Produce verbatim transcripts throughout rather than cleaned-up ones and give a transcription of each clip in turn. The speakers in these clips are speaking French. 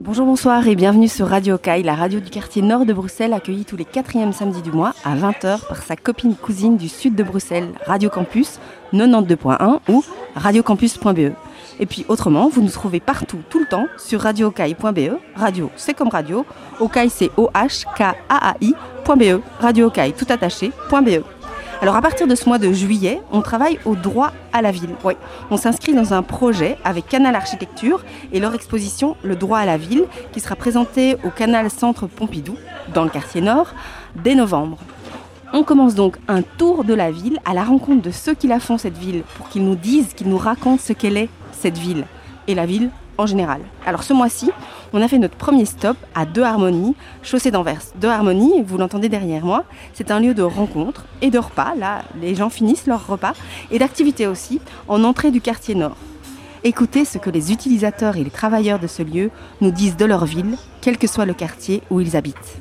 Bonjour, bonsoir et bienvenue sur Radio Caille, la radio du quartier nord de Bruxelles, accueillie tous les quatrièmes samedis du mois à vingt heures par sa copine cousine du sud de Bruxelles, Radio Campus quatre-vingt-douze point un ou radiocampus point b e. Et puis autrement, vous nous trouvez partout, tout le temps, sur radiocaille point b e. Radio, c'est comme radio. Ocaille, c'est O H K A A I point B E. Radio Ocaille, tout attaché, .be. Alors à partir de ce mois de juillet, on travaille au droit à la ville. Oui, on s'inscrit dans un projet avec Canal Architecture et leur exposition Le droit à la ville qui sera présentée au Canal Centre Pompidou, dans le quartier nord, dès novembre. On commence donc un tour de la ville à la rencontre de ceux qui la font, cette ville, pour qu'ils nous disent, qu'ils nous racontent ce qu'elle est, cette ville, et la ville en général. Alors ce mois-ci, on a fait notre premier stop à Deux Harmonies, chaussée d'Anvers. Deux Harmonies, vous l'entendez derrière moi, c'est un lieu de rencontre et de repas. Là, les gens finissent leur repas et d'activités aussi en entrée du quartier nord. Écoutez ce que les utilisateurs et les travailleurs de ce lieu nous disent de leur ville, quel que soit le quartier où ils habitent.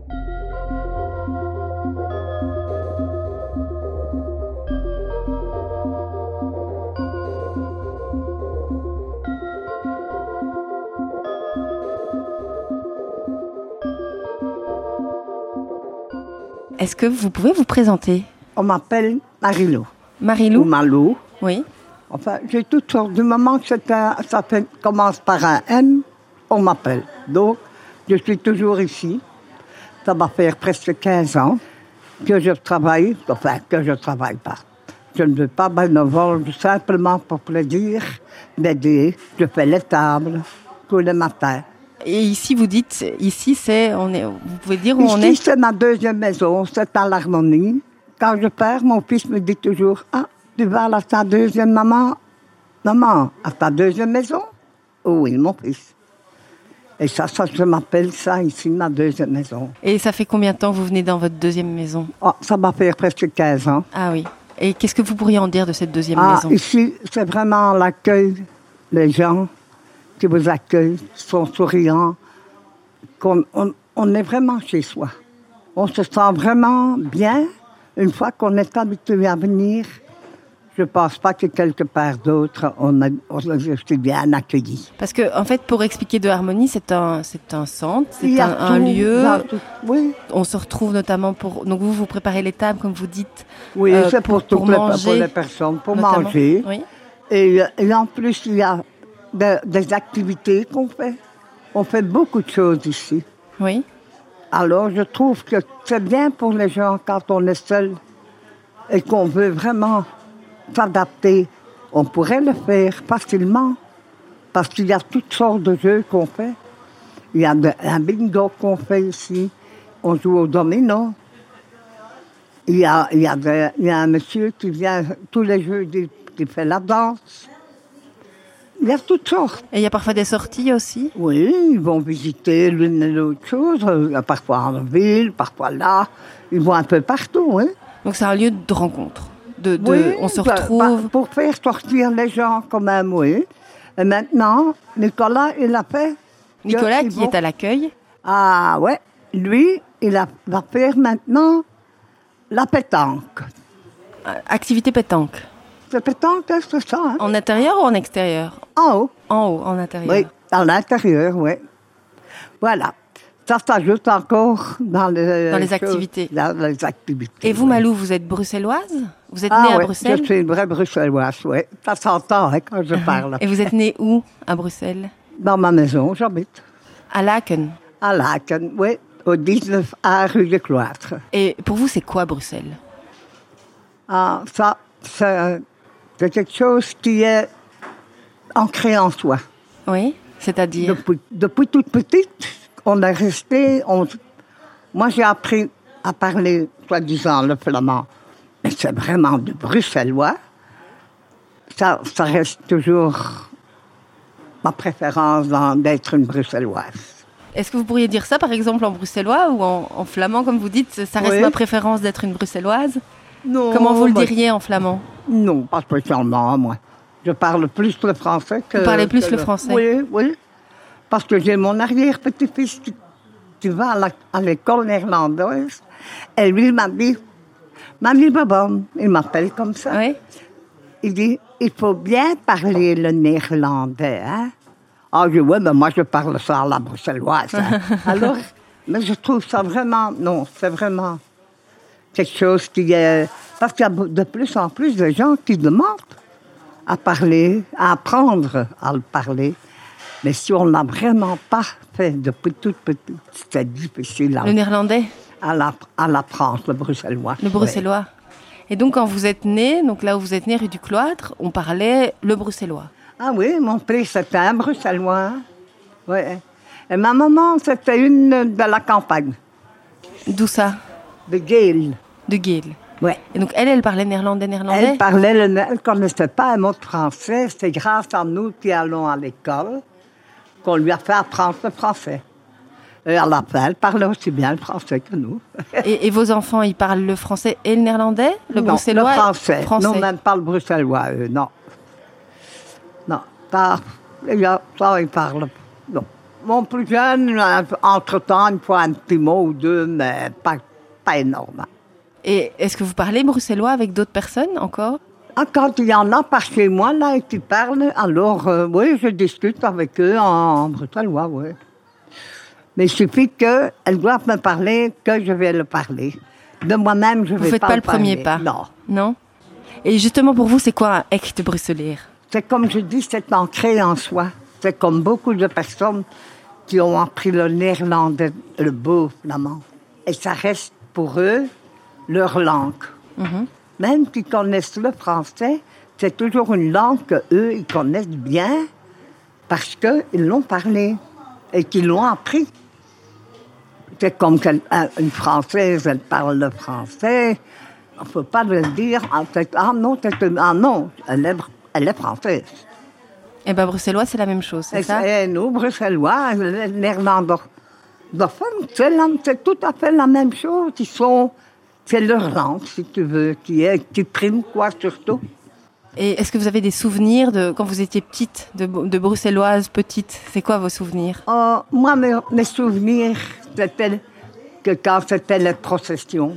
Est-ce que vous pouvez vous présenter ? On m'appelle Marilou. Marilou ? Ou Malou. Oui. Enfin, j'ai toutes sortes. Du moment que c'est un, ça fait, commence par un M, on m'appelle. Donc, je suis toujours ici. Ça va faire presque quinze ans que je travaille. Enfin, que je travaille pas. Je ne veux pas bénévole, simplement pour plaisir d'aider. Je fais les tables tous les matins. Et ici, vous dites, ici, c'est, on est, vous pouvez dire où ici, on est ? C'est ma deuxième maison, c'est à l'Harmonie. Quand je pars, mon fils me dit toujours, ah, tu vas à ta deuxième maman, maman, à ta deuxième maison ? Oh oui, mon fils. Et ça, ça, je m'appelle ça ici, ma deuxième maison. Et ça fait combien de temps que vous venez dans votre deuxième maison ? Oh, ça va faire presque quinze ans. Ah oui. Et qu'est-ce que vous pourriez en dire de cette deuxième ah, maison ? Ici, c'est vraiment l'accueil, les gens qui vous accueillent, qui sont souriants, qu'on on, on est vraiment chez soi. On se sent vraiment bien une fois qu'on est habitué à venir. Je ne pense pas que quelque part d'autre, on, a, on est bien accueilli. Parce que, en fait, pour expliquer Deux Harmonies, c'est un, c'est un centre, c'est un, tout, un lieu. Oui. On se retrouve notamment pour. Donc, vous, vous préparez les tables, comme vous dites. Oui, euh, c'est pour, pour, toutes les, pour les personnes, pour notamment. Manger. Oui. Et, et en plus, il y a de, des activités qu'on fait. On fait beaucoup de choses ici. Oui. Alors, je trouve que c'est bien pour les gens quand on est seul et qu'on veut vraiment s'adapter. On pourrait le faire facilement parce qu'il y a toutes sortes de jeux qu'on fait. Il y a de, un bingo qu'on fait ici. On joue au domino. Il y a, il y a, de, il y a un monsieur qui vient tous les jeudis qui fait la danse. Il y a toutes sortes. Et il y a parfois des sorties aussi ? Oui, ils vont visiter l'une et l'autre chose. Parfois en ville, parfois là. Ils vont un peu partout. Hein. Donc c'est un lieu de rencontre. De, de, oui, on se bah, retrouve... Bah, pour faire sortir les gens quand même, oui. Et maintenant, Nicolas, il a fait... Nicolas qui vont... est à l'accueil. Ah ouais, lui, il a, va faire maintenant la pétanque. Activité pétanque. C'est pétanque, c'est ça. Hein? En intérieur ou en extérieur ? En haut. En haut, en intérieur. Oui, à l'intérieur, oui. Voilà. Ça s'ajoute encore dans les, dans les activités. Dans les activités. Et vous, oui. Malou, vous êtes bruxelloise ? Vous êtes ah, née à oui, Bruxelles ? Je suis une vraie bruxelloise, oui. Ça s'entend hein, quand je parle. Et vous êtes née où, à Bruxelles ? Dans ma maison, j'habite. À Laken ? À Laken, oui. Au dix-neuf A rue des Cloîtres. Et pour vous, c'est quoi Bruxelles ? Ah, ça, c'est, c'est quelque chose qui est ancré en soi. Oui, c'est-à-dire ? Depuis, depuis toute petite, on est resté... On, moi, j'ai appris à parler, soi-disant, le flamand. Mais c'est vraiment du bruxellois. Ça, ça reste toujours ma préférence dans, d'être une bruxelloise. Est-ce que vous pourriez dire ça, par exemple, en bruxellois ou en, en flamand, comme vous dites ? Ça reste oui. ma préférence d'être une bruxelloise ? Non. Comment vous le moi, diriez en flamand ? Non, pas spécialement, moi. Je parle plus le français que... Vous parlez plus que le français ? Oui, oui. Parce que j'ai mon arrière-petit-fils qui, qui va à, la, à l'école néerlandaise. Et lui, il m'a dit... Mamie Babam, il m'appelle comme ça. Oui. Il dit, il faut bien parler le néerlandais, hein? Ah, je dis, ouais, mais moi, je parle ça à la bruxelloise. Hein. Alors, mais je trouve ça vraiment, non, c'est vraiment quelque chose qui est... Parce qu'il y a de plus en plus de gens qui demandent à parler, à apprendre à le parler. Mais si on n'a vraiment pas fait depuis toute petite, c'est difficile à, le néerlandais à, la, à l'apprendre, le bruxellois. Le bruxellois. Oui. Et donc, quand vous êtes né, donc là où vous êtes né, rue du Cloître, on parlait le bruxellois. Ah oui, mon père, c'était un bruxellois. Oui. Et ma maman, c'était une de la campagne. D'où ça? De Geel. De Geel. Oui. Et donc, elle, elle parlait néerlandais, néerlandais? Elle parlait, le, elle ne connaissait pas un mot de français. C'est grâce à nous qui allons à l'école qu'on lui a fait apprendre le français. Et à la fin, elle parlait aussi bien le français que nous. et, et vos enfants, ils parlent le français et le néerlandais? Le non, bruxellois? Le français. français. Non, même pas le bruxellois, eux, non. Non, ça, ça, ils parlent. Non. Mon plus jeune, entre-temps, il faut un petit mot ou deux, mais pas, pas énorme. Et est-ce que vous parlez bruxellois avec d'autres personnes encore? Ah, quand il y en a par chez moi, là, et qui parlent, alors, euh, oui, je discute avec eux en bruxellois, oui. Mais il suffit qu'elles doivent me parler, que je vais le parler. De moi-même, je ne vais faites pas, pas le le premier parler. pas? Non. Non? Et justement, pour vous, c'est quoi un echt bruxelier? C'est comme je dis, c'est ancré en soi. C'est comme beaucoup de personnes qui ont appris le néerlandais, le beau flamand. Et ça reste pour eux leur langue. Mm-hmm. Même s'ils connaissent le français, c'est toujours une langue qu'eux, ils connaissent bien parce qu'ils l'ont parlé et qu'ils l'ont appris. C'est comme qu'une Française, elle parle le français. On ne peut pas le dire. Ah non, ah non elle, est, elle est française. Et bien, bruxellois, c'est la même chose, c'est et ça? Et nous, bruxellois, les néerlandophones, c'est, c'est tout à fait la même chose. Ils sont, c'est leur langue, si tu veux, qui, est, qui prime quoi, surtout. Et est-ce que vous avez des souvenirs de quand vous étiez petite, de, de bruxelloise petite? C'est quoi vos souvenirs? Oh, moi, mes, mes souvenirs, c'était que quand c'était les processions,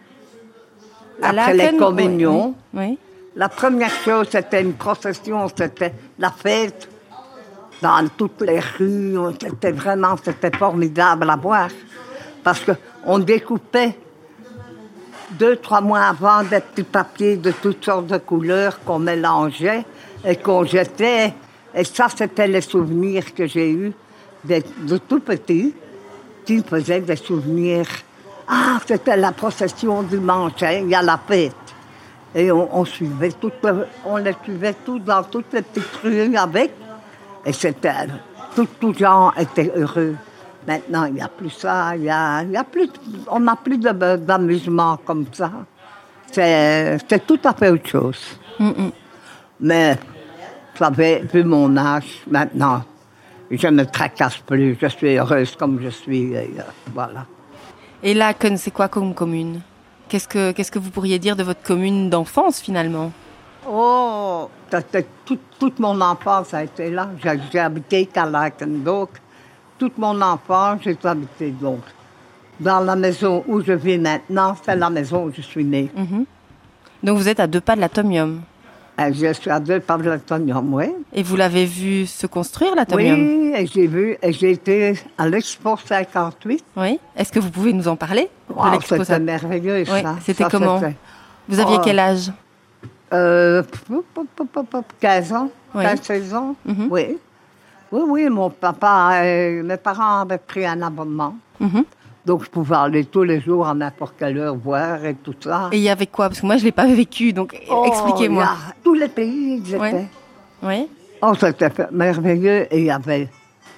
à après Laken, les communions, oui, oui. La première chose, c'était une procession, c'était la fête dans toutes les rues. C'était vraiment, c'était formidable à voir. Parce qu'on découpait deux, trois mois avant des petits papiers de toutes sortes de couleurs qu'on mélangeait et qu'on jetait. Et ça, c'était les souvenirs que j'ai eus de, de tout petit, qui faisaient des souvenirs. Ah, c'était la procession dimanche, hein, il y a la fête. Et on, on suivait tout, on les suivait tous dans toutes les petites rues avec. Et c'était, tout, tout gens étaient heureux. Maintenant, il n'y a plus ça, il y a, il y a plus, on n'a plus de, d'amusement comme ça. C'est, c'est tout à fait autre chose. Mm-mm. Mais, vous savez, vu mon âge, maintenant, je ne me tracasse plus. Je suis heureuse comme je suis, et, euh, voilà. Et Laken, c'est quoi comme commune? Qu'est-ce que, qu'est-ce que vous pourriez dire de votre commune d'enfance, finalement? Oh, toute, toute mon enfance a été là. J'ai, j'ai habité qu'à Laken, donc toute mon enfance, j'ai habité donc. Dans la maison où je vis maintenant, c'est la maison où je suis née. Mm-hmm. Donc vous êtes à deux pas de l'atomium? Je suis à deux pas de l'atomium, oui. Et vous l'avez vu se construire, l'atomium? Oui, et j'ai vu, et j'ai été à l'Expo cinquante-huit. Oui. Est-ce que vous pouvez nous en parler? Wow, de c'était ça... merveilleux, oui, ça. C'était ça, comment? c'était... Vous aviez oh, quel âge? euh, quinze ans, oui. quinze seize ans, mm-hmm. oui. Oui, oui, mon papa, euh, mes parents avaient pris un abonnement. Mm-hmm. Donc, je pouvais aller tous les jours à n'importe quelle heure voir et tout ça. Et il y avait quoi? Parce que moi, je ne l'ai pas vécu, donc oh, expliquez-moi. A, tous les pays, ils étaient. Oui. oui. Oh, c'était merveilleux. Et il y avait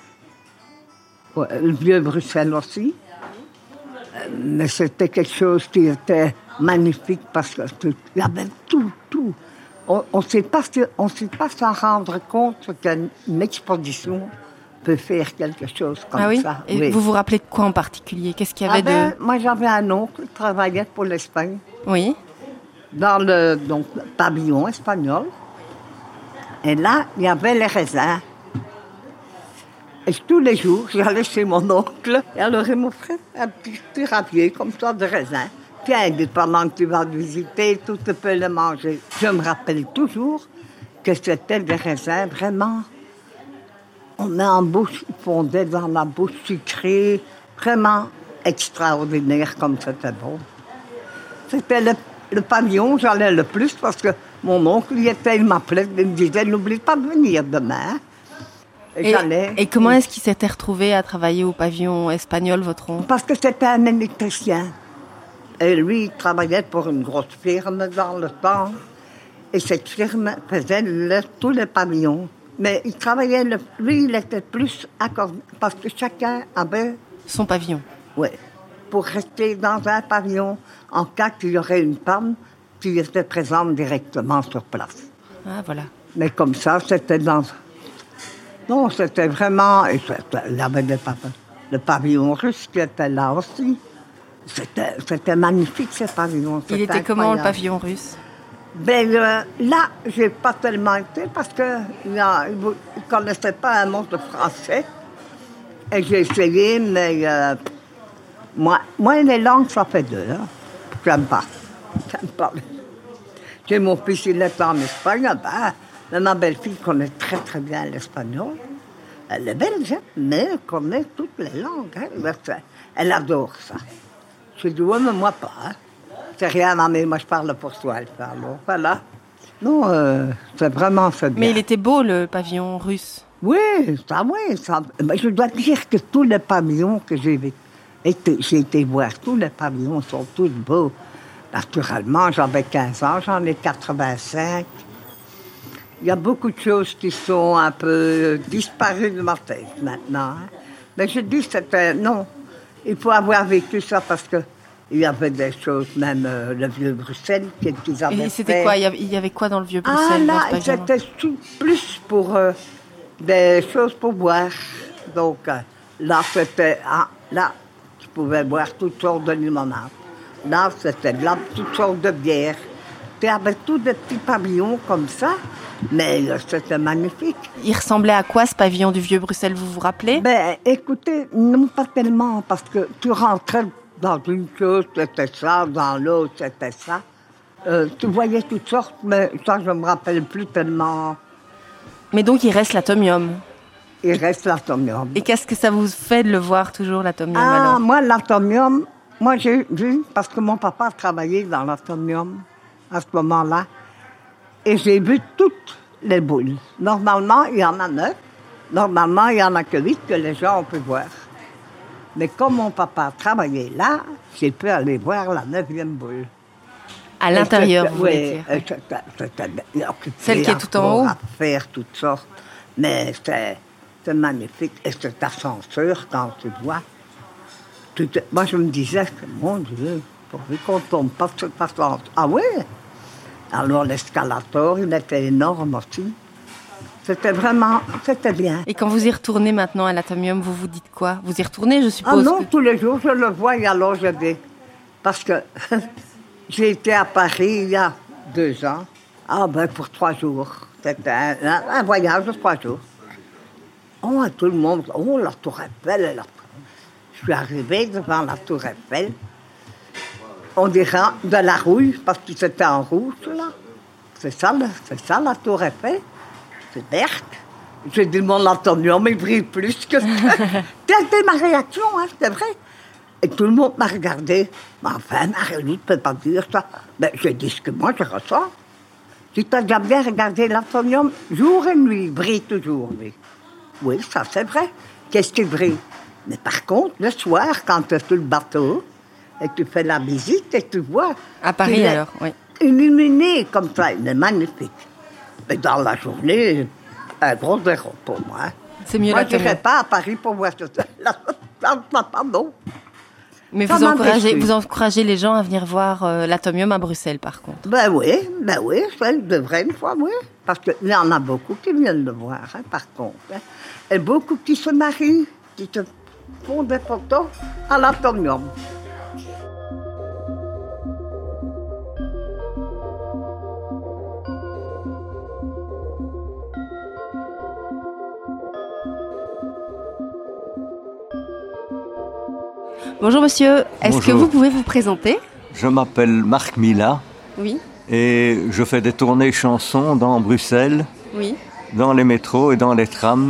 ouais, le vieux Bruxelles aussi. Mais c'était quelque chose qui était magnifique parce qu'il y avait tout, tout. On ne sait pas, on sait pas s'en rendre compte qu'une exposition peut faire quelque chose comme ah oui? ça. Et oui. Vous vous rappelez de quoi en particulier? Qu'est-ce qu'il y avait ah ben, de... Moi, j'avais un oncle qui travaillait pour l'Espagne. Oui. Dans le donc, pavillon espagnol. Et là, il y avait les raisins. Et tous les jours, j'allais chez mon oncle. Et alors, il m'offrait un petit, petit ravier comme ça de raisins. Tiens, pendant que tu vas visiter, tout tu peux le manger. Je me rappelle toujours que c'était des raisins vraiment... On met en bouche, ils fondaient dans la bouche sucrée, vraiment extraordinaire comme c'était bon. C'était le, le pavillon, j'allais le plus parce que mon oncle, il, était, il m'appelait, il me disait, n'oublie pas de venir demain. Et, et, et comment est-ce qu'il s'était retrouvé à travailler au pavillon espagnol, votre oncle? Parce que c'était un électricien. Et lui, il travaillait pour une grosse firme dans le temps. Et cette firme faisait le, tous les pavillons. Mais il travaillait, le, lui, il était plus accordé, parce que chacun avait... Son pavillon. Oui. Pour rester dans un pavillon, en cas qu'il y aurait une panne, tu étais présente directement sur place. Ah, voilà. Mais comme ça, c'était dans... Non, c'était vraiment... Et c'était, il y avait le, le pavillon russe qui était là aussi. C'était, c'était magnifique, ce pavillon. Il était incroyable. Comment, le pavillon russe? Ben, euh, là, je n'ai pas tellement été parce qu'ils ne connaissaient pas un mot de français. Et j'ai essayé, mais euh, moi, moi, les langues, ça fait deux. Hein. J'aime pas. J'aime pas. J'ai mon fils, il est en Espagne. Ben, mais ma belle-fille connaît très, très bien l'espagnol. Elle est belge, mais elle connaît toutes les langues. Hein. Elle adore ça. Je dis, oui, mais moi pas. Hein. C'est rien, mais moi je parle pour toi. Alors, voilà. Non, euh, c'est vraiment c'est bien. Mais il était beau, le pavillon russe. Oui, ça, oui. Ça, mais je dois dire que tous les pavillons que j'ai été, j'ai été voir, tous les pavillons sont tous beaux. Naturellement, j'avais quinze ans, j'en ai quatre-vingt-cinq. Il y a beaucoup de choses qui sont un peu disparues de ma tête maintenant. Hein. Mais je dis, c'était... Non, il faut avoir vécu ça parce que il y avait des choses, même euh, le vieux Bruxelles, qu'ils avaient fait. Et c'était quoi? Il y avait quoi dans le vieux Bruxelles? Ah là, c'était plus pour euh, des choses pour boire. Donc euh, là, c'était... Ah, là, tu pouvais boire toutes sortes de limonades. Là, c'était là, toutes sortes de bières. Tu avais tous des petits pavillons comme ça, mais euh, c'était magnifique. Il ressemblait à quoi, ce pavillon du vieux Bruxelles, vous vous rappelez? Ben, écoutez, non pas tellement, parce que tu rentrais dans une chose, c'était ça, dans l'autre, c'était ça. Euh, tu voyais toutes sortes, mais ça, je ne me rappelle plus tellement. Mais donc, il reste l'atomium. Il reste l'atomium. Et qu'est-ce que ça vous fait de le voir toujours, l'atomium, ah, alors? Moi, l'atomium, moi, j'ai vu, parce que mon papa travaillait dans l'atomium à ce moment-là, et j'ai vu toutes les boules. Normalement, il y en a neuf. Normalement, il n'y en a que huit que les gens ont pu voir. Mais comme mon papa travaillait là, j'ai pu aller voir la neuvième boule. À l'intérieur, vous voulez oui, dire? C'était, c'était occupé Celle qui est tout en haut? À faire toutes sortes. Mais c'était, c'était magnifique. Et cet ascenseur, quand tu vois... Tu te, moi, je me disais, mon Dieu, pourvu qu'on ne tombe pas sur cet ascenseur. Ah oui? Alors, l'escalator, il était énorme aussi. C'était vraiment, c'était bien. Et quand vous y retournez maintenant à l'atomium, vous vous dites quoi? Vous y retournez, je suppose? Ah non, que... tous les jours, je le vois et alors je vais. Parce que j'ai été à Paris il y a deux ans. Ah ben, pour trois jours. C'était un, un, un voyage de trois jours. Oh, tout le monde, oh, la Tour Eiffel. La... Je suis arrivée devant la Tour Eiffel. On dirait de la rouille, parce que c'était en rouge, là. C'est ça, c'est ça, la Tour Eiffel. C'est verte. J'ai dit, mon atomium, il brille plus que ça. C'était ma réaction, hein, c'était vrai. Et tout le monde m'a regardé. Mais enfin, Marie-Louise ne peut pas dire ça. Ben, j'ai dit ce que moi, je ressens. Si tu as déjà bien regardé l'atomium, jour et nuit, il brille toujours, lui. Oui, ça, c'est vrai. Qu'est-ce qui brille? Mais par contre, le soir, quand tu es sur le bateau, et tu fais la visite, et tu vois... À Paris, alors, oui. Illuminé comme ça, il est magnifique. Mais dans la journée, un gros zéro pour moi. C'est mieux moi, l'atomium. Moi, je n'irai pas à Paris pour voir ce pardon. Mais vous encouragez, vous encouragez les gens à venir voir euh, l'atomium à Bruxelles, par contre? Ben oui, ben oui, ça devrait une fois, oui. Parce qu'il y en a beaucoup qui viennent le voir, hein, par contre. Hein. Et beaucoup qui se marient, qui se font des photos à l'atomium. Bonjour monsieur, est-ce Bonjour. que vous pouvez vous présenter? Je m'appelle Marc Mila. Oui. Et je fais des tournées chansons dans Bruxelles, Oui. dans les métros et dans les trams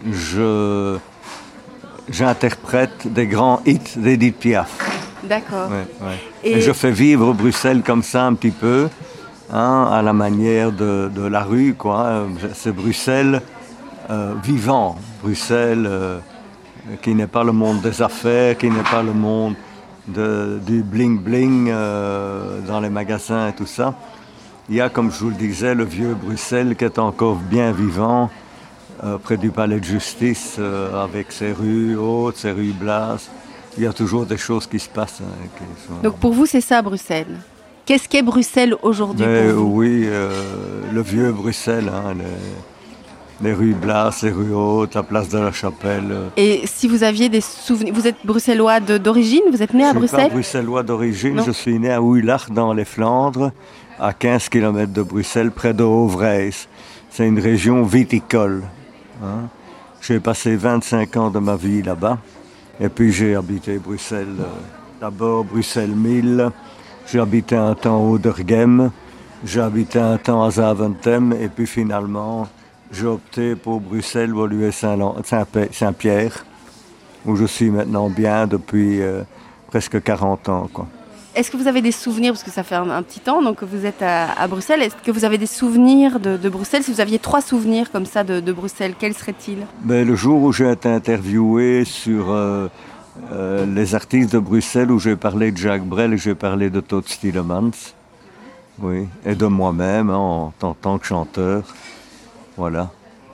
je, j'interprète des grands hits d'Edith Piaf. D'accord. Ouais, ouais. Et... Et je fais vivre Bruxelles comme ça un petit peu, hein, à la manière de, de la rue, quoi. C'est Bruxelles euh, vivant, Bruxelles euh, qui n'est pas le monde des affaires, qui n'est pas le monde de, du bling-bling euh, dans les magasins et tout ça. Il y a, comme je vous le disais, le vieux Bruxelles qui est encore bien vivant, euh, près du palais de justice, euh, avec ses rues hautes, ses rues basses. Il y a toujours des choses qui se passent. Hein, qui sont... Donc pour vous, c'est ça Bruxelles. Qu'est-ce qu'est Bruxelles aujourd'hui Mais pour vous? Oui, euh, le vieux Bruxelles, hein, les, les rues basses, les rues hautes, la place de la Chapelle. Et si vous aviez des souvenirs, vous êtes bruxellois de, d'origine, vous êtes né à je Bruxelles? Je ne suis pas bruxellois d'origine, je suis né à Ouillach dans les Flandres, à quinze kilomètres de Bruxelles, près de Overijse. C'est une région viticole. Hein. J'ai passé vingt-cinq ans de ma vie là-bas. Et puis j'ai habité Bruxelles, euh, d'abord Bruxelles-Mille, j'ai habité un temps à Ouderghem, j'ai habité un temps à Zaventem, et puis finalement j'ai opté pour Bruxelles, Woluwe-Saint-Pierre, où je suis maintenant bien depuis euh, presque quarante ans, quoi. Est-ce que vous avez des souvenirs, parce que ça fait un, un petit temps donc, que vous êtes à, à Bruxelles, est-ce que vous avez des souvenirs de, de Bruxelles? Si vous aviez trois souvenirs comme ça de, de Bruxelles, quels seraient-ils? Ben, le jour où j'ai été interviewé sur euh, euh, les artistes de Bruxelles, où j'ai parlé de Jacques Brel et j'ai parlé de Todd Stielemans, oui, et de moi-même hein, en, en tant que chanteur, voilà.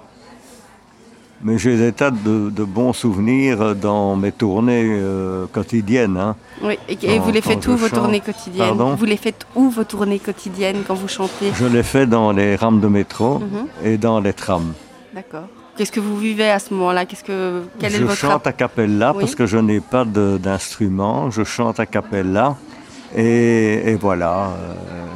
Mais j'ai des tas de, de bons souvenirs dans mes tournées euh, quotidiennes. Hein. Oui, et, et quand, vous les faites où vos chante. tournées quotidiennes? Pardon? Vous les faites où vos tournées quotidiennes quand vous chantez? Je les fais dans les rames de métro mm-hmm. et dans les trams. D'accord. Qu'est-ce que vous vivez à ce moment-là? Qu'est-ce que, quel Je est votre chante rap... a cappella oui. parce que je n'ai pas de, d'instrument. Je chante a cappella et, et voilà. Euh,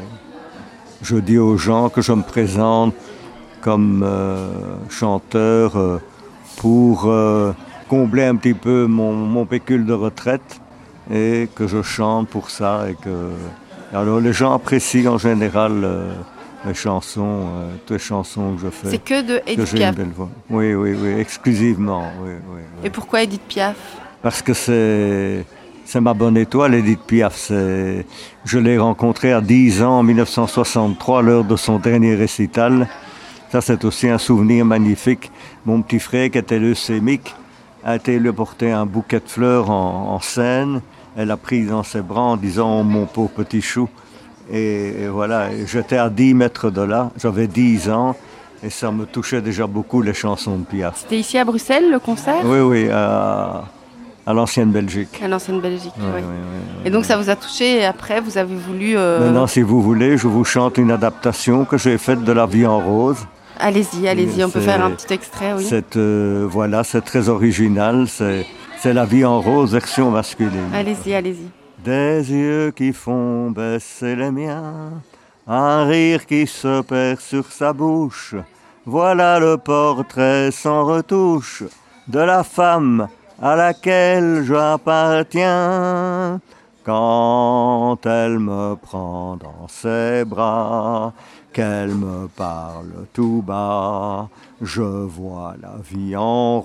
je dis aux gens que je me présente comme euh, chanteur euh, pour euh, combler un petit peu mon, mon pécule de retraite et que je chante pour ça. Et que... Alors les gens apprécient en général euh, mes chansons, euh, toutes les chansons que je fais. C'est que de Edith que Piaf? Une belle voix. Oui, oui, oui, exclusivement. Oui, oui, oui. Et pourquoi Edith Piaf? Parce que c'est... C'est ma bonne étoile, Edith Piaf. C'est... Je l'ai rencontrée à dix ans, en dix-neuf cent soixante-trois, lors de son dernier récital. Ça, c'est aussi un souvenir magnifique. Mon petit frère, qui était leucémique, a été lui porter un bouquet de fleurs en, en scène. Elle a pris dans ses bras en disant « Mon pauvre petit chou ». Et, et voilà, et j'étais à dix mètres de là, j'avais dix ans. Et ça me touchait déjà beaucoup, les chansons de Piaf. C'était ici à Bruxelles, le concert? Oui, oui, à... À l'ancienne Belgique. À l'ancienne Belgique, oui. oui. oui, oui et donc oui. ça vous a touché et après vous avez voulu... Euh... Maintenant, si vous voulez, je vous chante une adaptation que j'ai faite de La vie en rose. Allez-y, allez-y, on c'est, peut faire un petit extrait, oui. C'est, euh, voilà, c'est très original, c'est, c'est La vie en rose, version masculine. Allez-y, allez-y. Des yeux qui font baisser les miens, un rire qui se perd sur sa bouche, voilà le portrait sans retouche de la femme à laquelle j'appartiens. Quand elle me prend dans ses bras, qu'elle me parle tout bas, je vois la vie en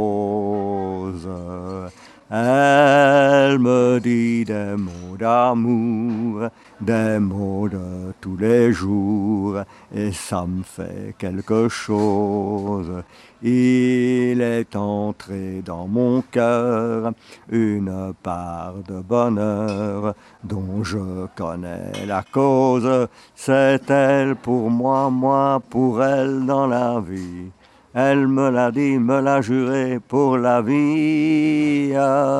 rose. Elle me dit des mots d'amour, des mots de tous les jours, et ça me fait quelque chose. Il est entré dans mon cœur une part de bonheur dont je connais la cause. C'est elle pour moi, moi pour elle dans la vie. Elle me l'a dit, me l'a juré pour la vie.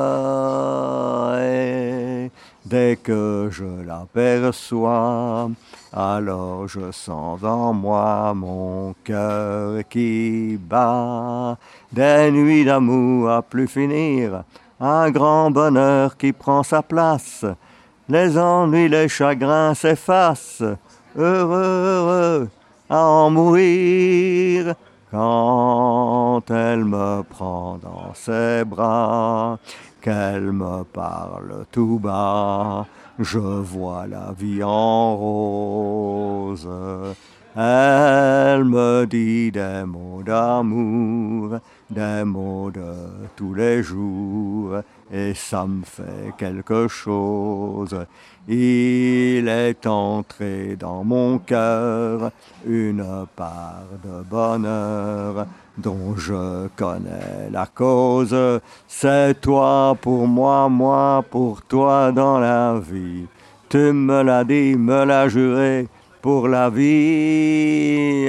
Et dès que je l'aperçois, alors je sens en moi mon cœur qui bat. Des nuits d'amour à plus finir, un grand bonheur qui prend sa place. Les ennuis, les chagrins s'effacent, heureux, heureux à en mourir. Quand elle me prend dans ses bras, qu'elle me parle tout bas, je vois la vie en rose. Elle me dit des mots d'amour, des mots de tous les jours, et ça me fait quelque chose. Il est entré dans mon cœur une part de bonheur dont je connais la cause. C'est toi pour moi, moi pour toi dans la vie. Tu me l'as dit, me l'as juré pour la vie.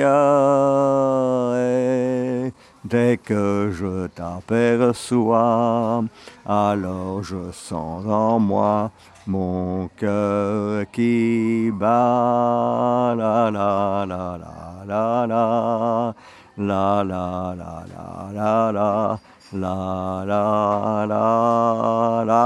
Et dès que je t'aperçois, alors je sens en moi mon cœur qui bat. La la la la la la. La la la la la la la la la la.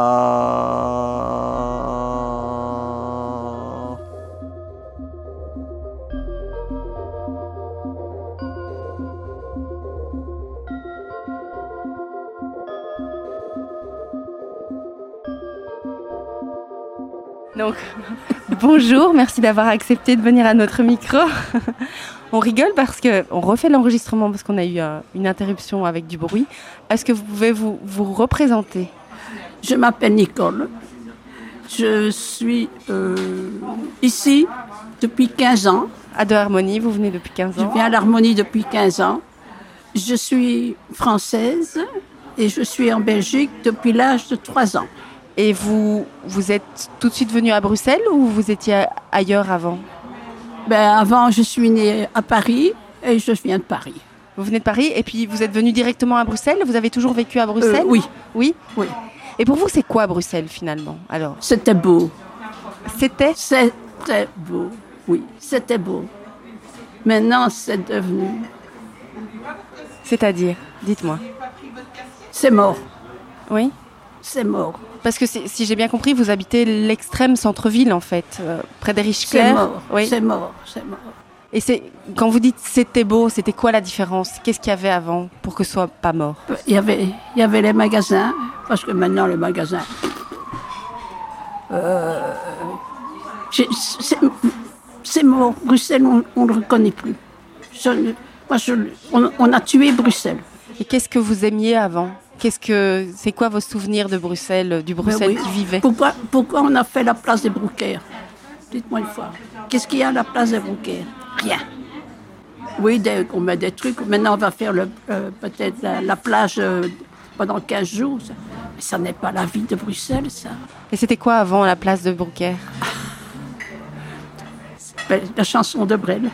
Donc, bonjour, merci d'avoir accepté de venir à notre micro. On rigole parce qu'on refait l'enregistrement parce qu'on a eu euh, une interruption avec du bruit. Est-ce que vous pouvez vous, vous représenter ? Je m'appelle Nicole. Je suis euh, ici depuis quinze ans. À De Harmonie, vous venez depuis quinze ans ? Je viens à l'Harmonie depuis quinze ans. Je suis française et je suis en Belgique depuis l'âge de trois ans. Et vous, vous êtes tout de suite venue à Bruxelles ou vous étiez ailleurs avant ? Ben, avant, je suis née à Paris et je viens de Paris. Vous venez de Paris et puis vous êtes venue directement à Bruxelles ? Vous avez toujours vécu à Bruxelles ? euh, Oui. Oui ? Oui. Et pour vous, c'est quoi Bruxelles finalement alors ? C'était beau. C'était ? C'était beau, oui, c'était beau. Maintenant, c'est devenu... C'est-à-dire ? Dites-moi. C'est mort. Oui ? C'est mort. Parce que si, si j'ai bien compris, vous habitez l'extrême centre-ville en fait, euh, près des Riches-Clair. C'est mort, oui. c'est mort, c'est mort. Et c'est, quand vous dites c'était beau, c'était quoi la différence ? Qu'est-ce qu'il y avait avant pour que ce soit pas mort ? Il y avait, il y avait les magasins, parce que maintenant les magasins... Euh, c'est, c'est mort. Bruxelles, on ne le reconnaît plus. Je, moi, je, on, on a tué Bruxelles. Et qu'est-ce que vous aimiez avant ? Qu'est-ce que, c'est quoi vos souvenirs de Bruxelles, du Bruxelles Ben oui. qui vivait ? Pourquoi, pourquoi on a fait la place des Broukères ? Dites-moi une fois. Qu'est-ce qu'il y a à la place des Broukères ? Rien. Oui, des, on met des trucs. Maintenant, on va faire le, euh, peut-être la, la plage euh, pendant quinze jours. Ça. Mais ça n'est pas la vie de Bruxelles, ça. Et c'était quoi avant la place de Broukères ? Ben, la chanson de Brel.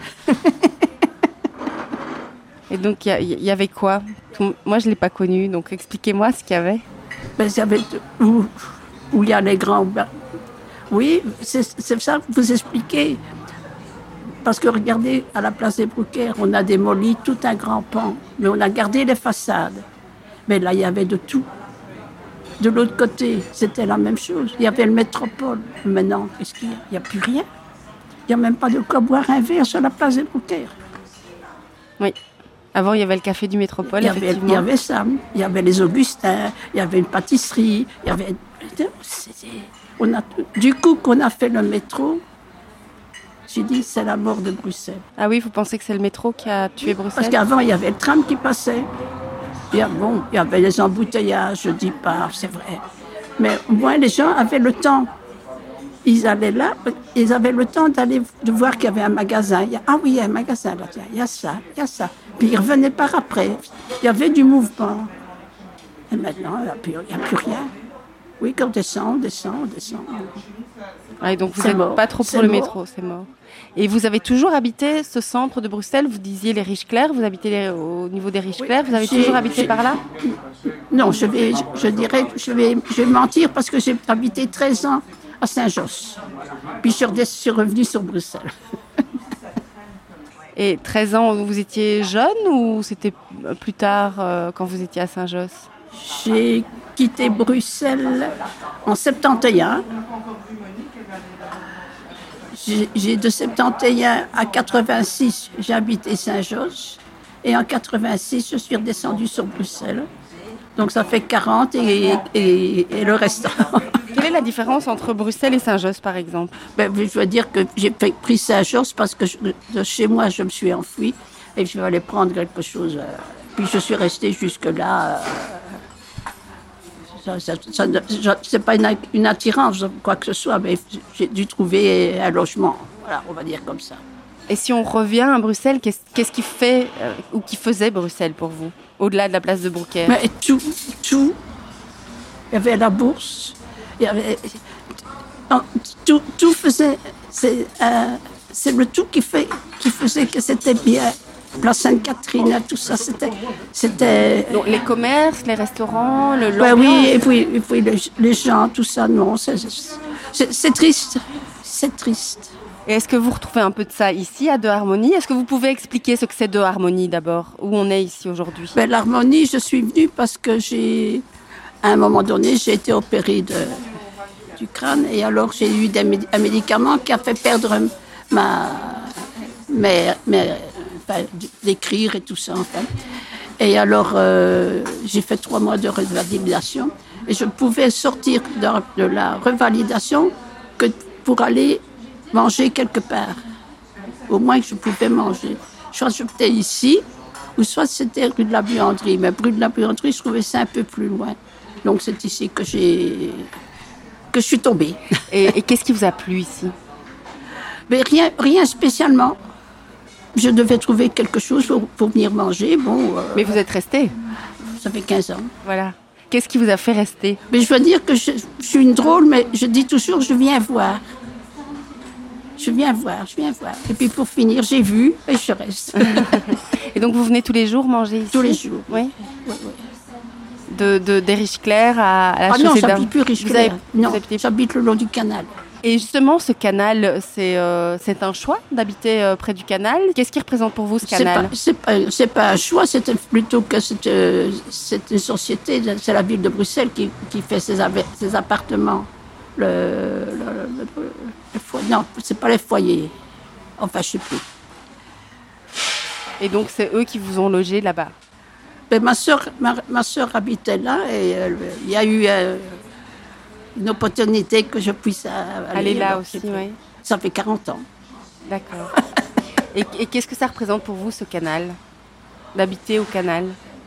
Et donc, il y, y avait quoi ? Moi, je ne l'ai pas connu, donc expliquez-moi ce qu'il y avait. Ben, il y avait où, où il y a les grands... Oui, c'est, c'est ça que vous expliquez. Parce que regardez, à la place des Broukères, on a démoli tout un grand pan, mais on a gardé les façades. Mais là, il y avait de tout. De l'autre côté, c'était la même chose. Il y avait le métropole. Maintenant, qu'est-ce qu'il y a ? Il n'y a plus rien. Il n'y a même pas de quoi boire un verre sur la place des Broukères. Oui. Avant, il y avait le café du Métropole, il y avait, effectivement. Il y avait ça, il y avait les Augustins, il y avait une pâtisserie, il y avait... On a, du coup, qu'on a fait le métro, j'ai dit, c'est la mort de Bruxelles. Ah oui, vous pensez que c'est le métro qui a tué Bruxelles ? Parce qu'avant, il y avait le tram qui passait. Il y a, bon, il y avait les embouteillages, je dis pas, c'est vrai. Mais au moins, les gens avaient le temps. Ils allaient là, ils avaient le temps d'aller de voir qu'il y avait un magasin. Il y a, ah oui, il y a un magasin là, il y a ça, il y a ça. Puis ils revenaient par après. Il y avait du mouvement. Et maintenant, il n'y a, a plus rien. Oui, quand on descend, on descend, on descend. Ah, et donc vous n'êtes pas trop pour c'est le mort. métro, c'est mort. Et vous avez toujours habité ce centre de Bruxelles ? Vous disiez les Riches-Clair, vous habitez les, au niveau des Riches-Clair, oui, vous avez toujours habité par là ? Non, je, vais, je, je dirais, je vais, je vais mentir parce que j'ai habité treize ans à Saint-Josse. Puis je suis, je suis revenue sur Bruxelles. Et treize ans, vous étiez jeune ou c'était plus tard euh, quand vous étiez à Saint-Josse ? J'ai quitté Bruxelles en soixante et onze. J'ai, j'ai de soixante et onze à quatre-vingt-six, j'ai habité Saint-Josse. Et en quatre-vingt-six, je suis redescendue sur Bruxelles. Donc ça fait quarante et, et, et le restant. Quelle est la différence entre Bruxelles et Saint-Josse, par exemple? Ben, je veux dire que j'ai pris Saint-Josse parce que je, de chez moi, je me suis enfuie et je vais aller prendre quelque chose. Euh, puis je suis restée jusque-là. Euh, ça, ça, ça, c'est pas une, une attirance, quoi que ce soit, mais j'ai dû trouver un logement. Voilà, on va dire comme ça. Et si on revient à Bruxelles, qu'est-ce, qu'est-ce qui fait euh, ou qui faisait Bruxelles pour vous, au-delà de la place de Brouckère? Mais tout, tout. Il y avait la bourse. Il y avait, tout, tout faisait. C'est, euh, c'est le tout qui, fait, qui faisait que c'était bien. La Sainte-Catherine, tout ça, c'était. c'était Donc, les commerces, les restaurants, le ben oui, et puis, et puis les, les gens, tout ça, non. C'est, c'est, c'est triste. C'est triste. Et est-ce que vous retrouvez un peu de ça ici, à De Harmonie? Est-ce que vous pouvez expliquer ce que c'est De Harmonie d'abord, où on est ici aujourd'hui? Ben, l'harmonie, je suis venue parce que j'ai, à un moment donné, j'ai été opérée de, du crâne et alors j'ai eu des, un médicament qui a fait perdre ma, mes, mes, enfin, d'écrire et tout ça, enfin. Et alors, euh, j'ai fait trois mois de revalidation et je pouvais sortir de, de la revalidation que pour aller manger quelque part. Au moins que je pouvais manger. Soit j'étais ici, ou soit c'était rue de la Buanderie. Mais rue de la Buanderie, je trouvais ça un peu plus loin. Donc c'est ici que j'ai que je suis tombée. Et, et qu'est-ce qui vous a plu ici? Mais rien, rien spécialement. Je devais trouver quelque chose pour, pour venir manger. Bon. Euh, Mais vous êtes restée? Ça fait quinze ans. Voilà. Qu'est-ce qui vous a fait rester? Mais je veux dire que je, je suis une drôle, mais je dis toujours, je viens voir. Je viens voir, je viens voir. Et puis pour finir, j'ai vu et je reste. Et donc vous venez tous les jours manger ici? Tous les jours. Oui. Oui, oui. De, de, des Riche-Clair à, à la ah chaussée non, d'Armes. j'habite plus Riche-Clair. Non, habitez... j'habite le long du canal. Et justement, ce canal, c'est, euh, c'est un choix d'habiter euh, près du canal. Qu'est-ce qui représente pour vous ce canal? C'est pas, c'est pas, c'est pas un choix, c'est plutôt que c'est, euh, c'est une société, c'est la ville de Bruxelles qui, qui fait ses, ses appartements. Le, le, le, le, le foyer, non, c'est pas les foyers. Enfin, je sais plus. Et donc, c'est eux qui vous ont logé là-bas? Ben, ma soeur, ma, ma soeur habitait là et il euh, y a eu euh, une opportunité que je puisse aller, aller là alors, aussi, oui. Ça fait quarante ans. D'accord. et, et qu'est-ce que ça représente pour vous, ce canal? D'habiter au canal?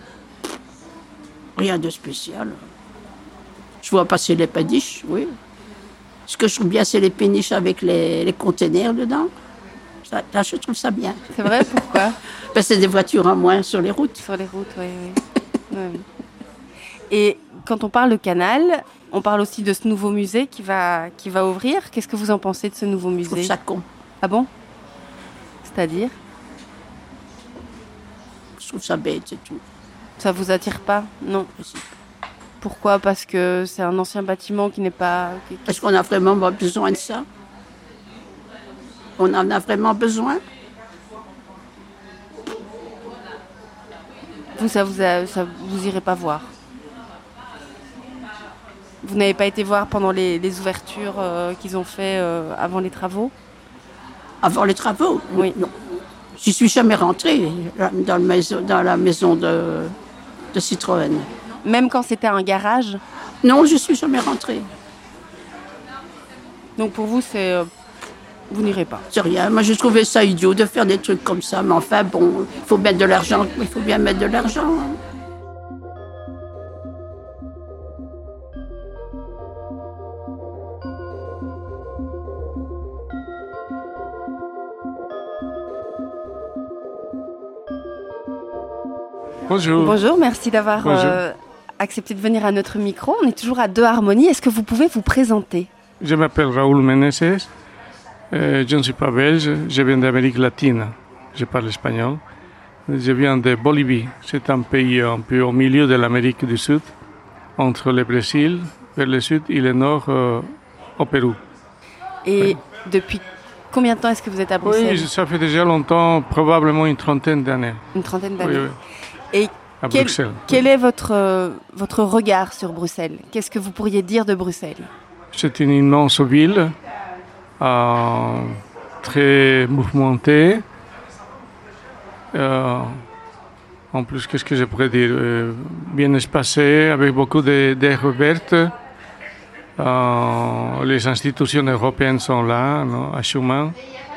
Rien de spécial. Je vois passer les péniches, oui. Ce que je trouve bien, c'est les péniches avec les, les containers dedans. Ça, là, je trouve ça bien. C'est vrai, pourquoi? Ben, c'est des voitures en moins sur les routes. Sur les routes, oui. oui. oui. Et quand on parle de canal, on parle aussi de ce nouveau musée qui va, qui va ouvrir. Qu'est-ce que vous en pensez de ce nouveau musée? Je trouve ça con. Ah bon? C'est-à-dire? Je trouve ça bête, c'est tout. Ça vous attire pas? Non. Aussi. Pourquoi? Parce que c'est un ancien bâtiment qui n'est pas... Qui... Est-ce qu'on a vraiment besoin de ça? On en a vraiment besoin? Vous, ça vous, a, ça vous irez pas voir? Vous n'avez pas été voir pendant les, les ouvertures euh, qu'ils ont fait euh, avant les travaux? Avant les travaux? Oui. Non. J'y suis jamais rentrée dans, le maison, dans la maison de, de Citroën. Même quand c'était un garage? Non, je suis jamais rentrée. Donc pour vous, c'est... Euh, vous n'irez pas? C'est rien. Moi, j'ai trouvé ça idiot de faire des trucs comme ça. Mais enfin, bon, il faut mettre de l'argent. Il faut bien mettre de l'argent. Hein. Bonjour. Bonjour, merci d'avoir euh, accepté de venir à notre micro. On est toujours à De Harmonie. Est-ce que vous pouvez vous présenter? Je m'appelle Raoul Meneses. Euh, je ne suis pas belge, je viens d'Amérique latine. Je parle espagnol. Je viens de Bolivie. C'est un pays un peu au milieu de l'Amérique du Sud, entre le Brésil vers le sud et le nord euh, au Pérou. Et oui. Depuis combien de temps est-ce que vous êtes à Bruxelles? Oui, ça fait déjà longtemps, probablement une trentaine d'années. Une trentaine d'années. Oui, oui. Et à quel, Bruxelles. Quel est votre, euh, votre regard sur Bruxelles? Qu'est-ce que vous pourriez dire de Bruxelles? C'est une immense ville, euh, très mouvementée. Euh, en plus, qu'est-ce que je pourrais dire? Euh, bien espacée, avec beaucoup d'air vertes. Euh, les institutions européennes sont là, non, à Schuman.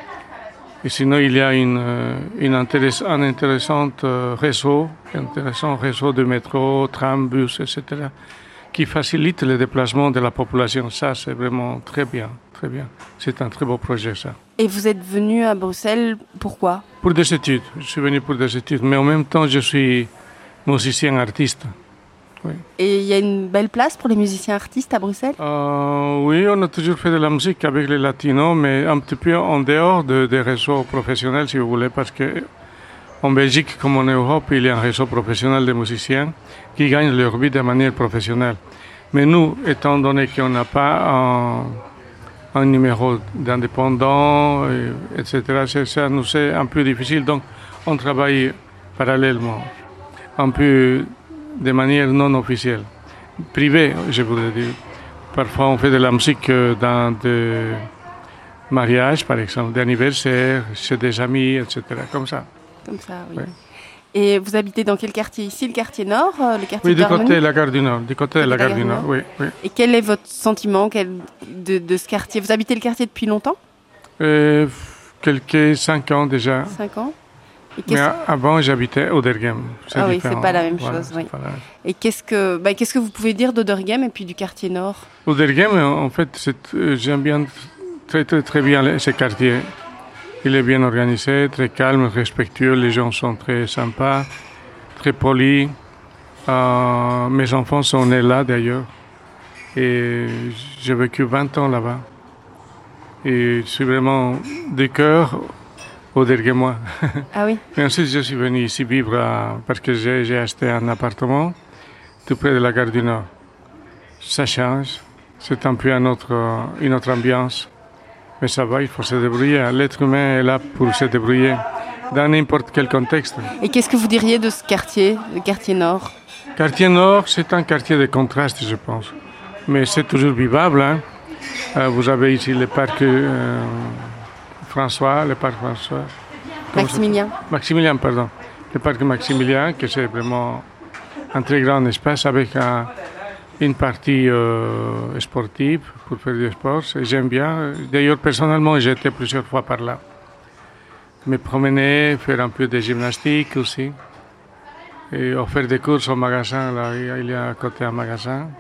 Et sinon, il y a une, une intéress- un intéressant réseau, un intéressant réseau de métro, tram, bus, et cetera, qui facilite le déplacement de la population. Ça, c'est vraiment très bien, très bien. C'est un très beau projet, ça. Et vous êtes venu à Bruxelles, pourquoi? Pour des études. Je suis venu pour des études, mais en même temps, je suis musicien artiste. Oui. Et il y a une belle place pour les musiciens artistes à Bruxelles? Euh, oui, on a toujours fait de la musique avec les latinos, mais un petit peu en dehors de, des réseaux professionnels, si vous voulez, parce que en Belgique, comme en Europe, il y a un réseau professionnel de musiciens qui gagnent leur vie de manière professionnelle. Mais nous, étant donné qu'on n'a pas un, un numéro d'indépendant, et, etc., c'est, ça nous est un peu difficile. Donc, on travaille parallèlement, un peu de manière non officielle, privée, je voudrais dire. Parfois, on fait de la musique dans des mariages, par exemple, d'anniversaires, chez des amis, et cetera, comme ça. Comme ça, oui. Ouais. Et vous habitez dans quel quartier ici? Le quartier Nord, le quartier Oui, du d'Harmonie? côté de la gare du Nord. Du côté de la gare du Nord, oui, oui. Et quel est votre sentiment quel, de, de ce quartier? Vous habitez le quartier depuis longtemps? euh, Quelques cinq ans déjà. Cinq ans. Et Mais avant, j'habitais Oderghem. Ah oui, c'est pas la même voilà, chose. Oui. La... Et qu'est-ce que, bah, qu'est-ce que vous pouvez dire d'Oderghem et puis du quartier Nord? Oderghem, en fait, c'est, j'aime bien très, très, très bien ce quartier. Il est bien organisé, très calme, respectueux. Les gens sont très sympas, très polis. Euh, mes enfants sont nés là, d'ailleurs. Et j'ai vécu vingt ans là-bas. Et je suis vraiment de cœur Oderghemois. Ah oui. Et ensuite, je suis venu ici vivre à, parce que j'ai, j'ai acheté un appartement tout près de la gare du Nord. Ça change. C'est un peu une autre, une autre ambiance. Mais ça va, il faut se débrouiller. L'être humain est là pour se débrouiller dans n'importe quel contexte. Et qu'est-ce que vous diriez de ce quartier, le quartier Nord? Quartier Nord, c'est un quartier de contraste, je pense. Mais c'est toujours vivable. Hein. Euh, vous avez ici le parc euh, François, le parc François. Maximilien. Maximilien, pardon. Le parc Maximilien, que c'est vraiment un très grand espace avec un, une partie euh, sportive pour faire du sport. J'aime bien. D'ailleurs, personnellement, j'ai été plusieurs fois par là. Me promener, faire un peu de gymnastique aussi. Et faire des courses au magasin. Là, il y a à côté un magasin.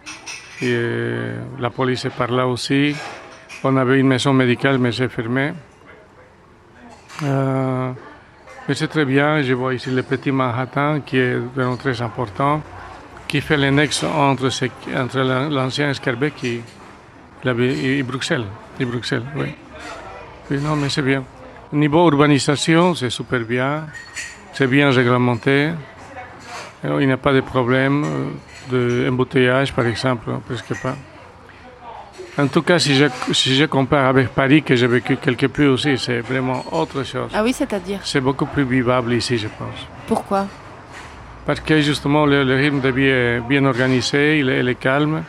Et euh, la police est par là aussi. On avait une maison médicale, mais c'est fermé. Euh, mais c'est très bien. Je vois ici le petit Manhattan, qui est vraiment très important, qui fait l'annexe entre, ce, entre l'ancien Schaerbeek et, et, et Bruxelles. Et Bruxelles, oui. Oui, non, mais c'est bien. Niveau urbanisation, c'est super bien. C'est bien réglementé. Il n'y a pas de problème d'embouteillage, par exemple, presque pas. En tout cas, si je, si je compare avec Paris, que j'ai vécu quelque peu aussi, c'est vraiment autre chose. Ah oui, c'est-à-dire? C'est beaucoup plus vivable ici, je pense. Pourquoi? Parce que justement, le, le rythme de vie est bien organisé, il est, il est calme.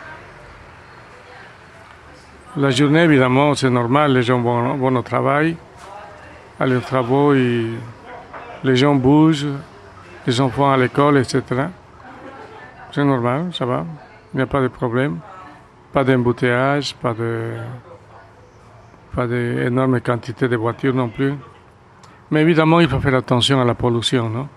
La journée, évidemment, c'est normal, les gens vont, vont au travail. À leurs travaux, ils, les gens bougent, les enfants à l'école, et cetera. C'est normal, ça va, il n'y a pas de problème. Pas d'embouteillage, pas de, pas d'énormes quantités de voitures non plus. Mais évidemment, il faut faire attention à la pollution, non?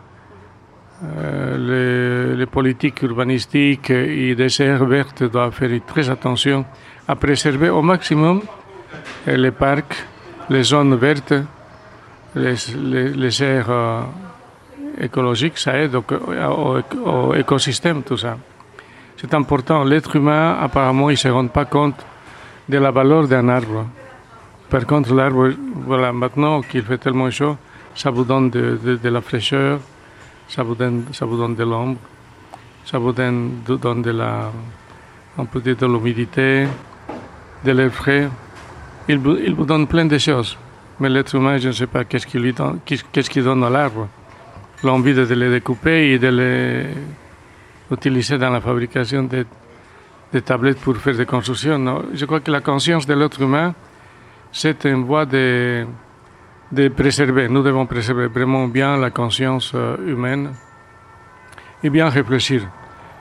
Euh, les, les politiques urbanistiques et des aires vertes doivent faire très attention à préserver au maximum les parcs, les zones vertes, les, les, les aires euh, écologiques, ça aide au, au, au écosystème, tout ça. C'est important. L'être humain, apparemment, il ne se rend pas compte de la valeur d'un arbre. Par contre, l'arbre, voilà, maintenant qu'il fait tellement chaud, ça vous donne de, de, de la fraîcheur, ça vous donne, ça vous donne de l'ombre, ça vous donne, donne de la, on peut dire de l'humidité, de l'air frais. Il, il vous donne plein de choses. Mais l'être humain, je ne sais pas qu'est-ce qu'il lui donne, qu'est-ce qu'il donne à l'arbre. L'envie de les découper et de les utiliser dans la fabrication de, de tablettes pour faire des constructions. Non. Je crois que la conscience de l'être humain, c'est une voie de, de préserver. Nous devons préserver vraiment bien la conscience humaine et bien réfléchir.